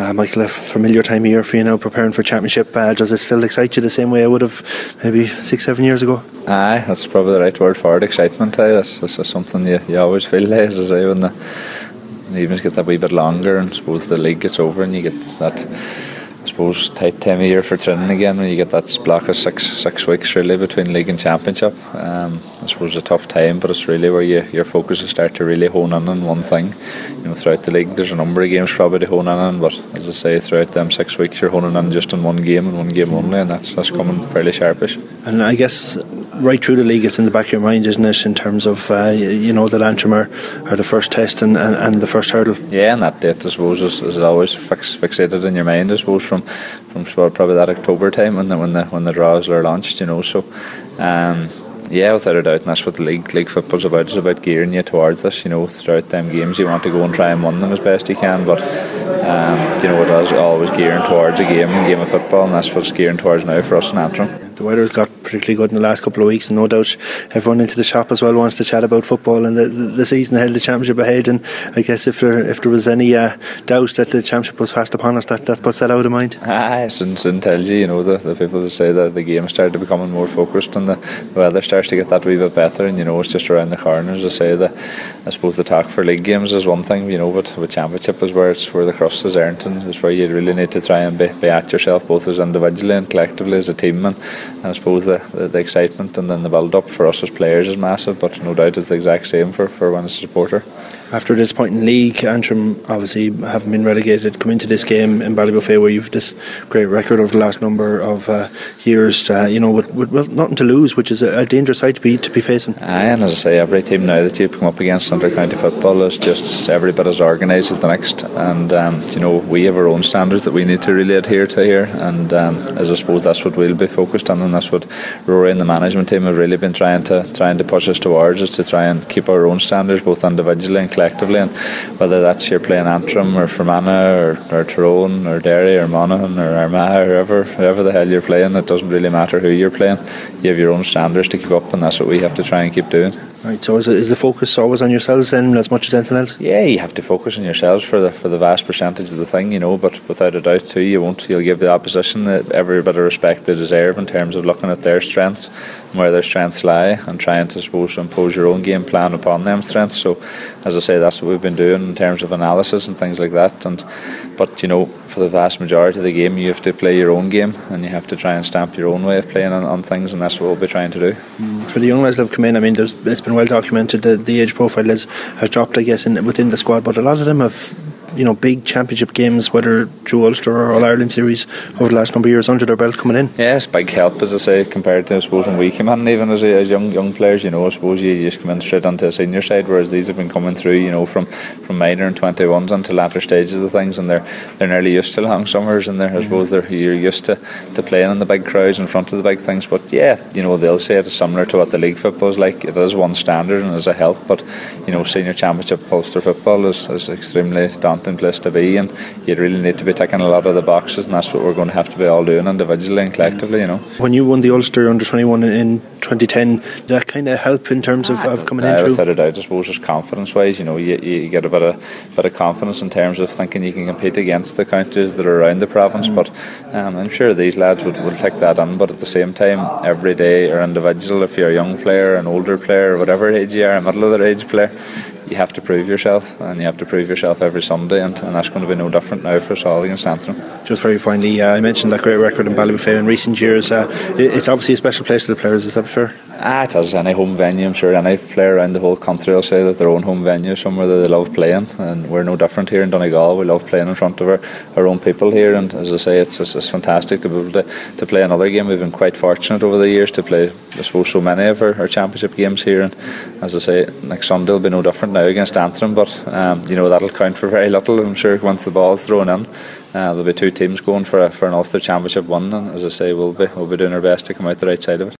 Michael, a familiar time of year for you now, preparing for championship. Does it still excite you the same way it would have maybe 6-7 years ago? Aye, that's probably the right word for it, excitement. That's something you always feel, as I say, when the evenings get that wee bit longer and I suppose the league gets over and you get that, I suppose, tight time of year for training again, when you get that block of six weeks really between league and championship. I suppose it's a tough time, but it's really where your focus will start to really hone in on one thing. Throughout the league there's a number of games probably to hone in on, but as I say, throughout them 6 weeks you're honing in just on one game and one game only, and that's coming fairly sharpish. And I guess right through the league it's in the back of your mind, isn't it, in terms of that Antrim are the first test and the first hurdle. Yeah, and that date I suppose is always fixated in your mind, I suppose, from probably that October time when the draws are launched, so without a doubt, and that's what the league football's about. It's about gearing you towards this. Throughout them games you want to go and try and win them as best you can, but it is always gearing towards a game of football, and that's what it's gearing towards now for us in Antrim. The weather's got particularly good in the last couple of weeks, and no doubt everyone into the shop as well wants to chat about football and the season ahead, the championship ahead. And I guess if there was any doubt that the championship was fast upon us, that puts that out of mind. Soon tells you, the people that say that the game started becoming more focused and the weather starts to get that wee bit better, and it's just around the corner. As I say, I suppose the talk for league games is one thing, but with championship is where the crust is earned, and is where you really need to try and be at yourself, both as individually and collectively as a team. And I suppose the excitement and then the build up for us as players is massive, but no doubt it's the exact same for when a supporter. After a disappointing league, Antrim obviously haven't been relegated, come into this game in Ballybofey where you've this great record over the last number of years, with nothing to lose, which is a dangerous side to be facing. And as I say, every team now that you come up against under county football is just every bit as organised as the next, and we have our own standards that we need to really adhere to here, and as I suppose that's what we'll be focused on, and that's what Rory and the management team have really been trying to push us towards, is to try and keep our own standards both individually and collectively, and whether that's you're playing Antrim or Fermanagh or Tyrone or Derry or Monaghan or Armagh or whoever the hell you're playing, it doesn't really matter who you're playing. You have your own standards to keep up, and that's what we have to try and keep doing. Right, so is the focus always on yourselves then, as much as anything else? Yeah, you have to focus on yourselves for the vast percentage of the thing, but without a doubt too, you'll give the opposition every bit of respect they deserve in terms of looking at their strengths and where their strengths lie, and trying to impose your own game plan upon them strengths. So as I say, that's what we've been doing in terms of analysis and things like that, but for the vast majority of the game you have to play your own game, and you have to try and stamp your own way of playing on things, and that's what we'll be trying to do. For the young lads that have come in, it's been well documented that the age profile has dropped, I guess, within the squad, but a lot of them have big championship games, whether through Ulster or All-Ireland series, over the last number of years under their belt coming in. Yeah, it's big help, as I say, compared to, I suppose, when we came in, even as young players, I suppose you just come in straight onto a senior side, whereas these have been coming through, from minor and 21s into latter stages of things, and they're nearly used to long summers, and I suppose you're used to playing in the big crowds in front of the big things. But yeah, they'll say it's similar to what the league football is like. It is one standard and is a help, but senior championship Ulster football is extremely daunting place to be, and you really need to be ticking a lot of the boxes, and that's what we're going to have to be all doing individually and collectively. When you won the Ulster under 21 in 2010, did that kind of help in terms of coming in through? Without a doubt, I suppose, just confidence wise, you get a bit of confidence in terms of thinking you can compete against the counties that are around the province. But I'm sure these lads would take that on, but at the same time, every day or individual, if you're a young player, an older player, or whatever age you are, a middle of their age player, you have to prove yourself, and you have to prove yourself every Sunday, and that's going to be no different now for us all against Antrim. Just very finally, I mentioned that great record in Ballybofey in recent years. It's obviously a special place to the players, is that fair? It is. Any home venue, I'm sure any player around the whole country will say that their own home venue is somewhere that they love playing, and we're no different here in Donegal. We love playing in front of our own people here, and as I say, it's fantastic to be able to play another game. We've been quite fortunate over the years to play, I suppose, so many of our championship games here, and as I say, next Sunday will be no different now against Antrim, but that'll count for very little, I'm sure, once the ball's thrown in. There'll be two teams going for an Ulster Championship win, and as I say, we'll be doing our best to come out the right side of it.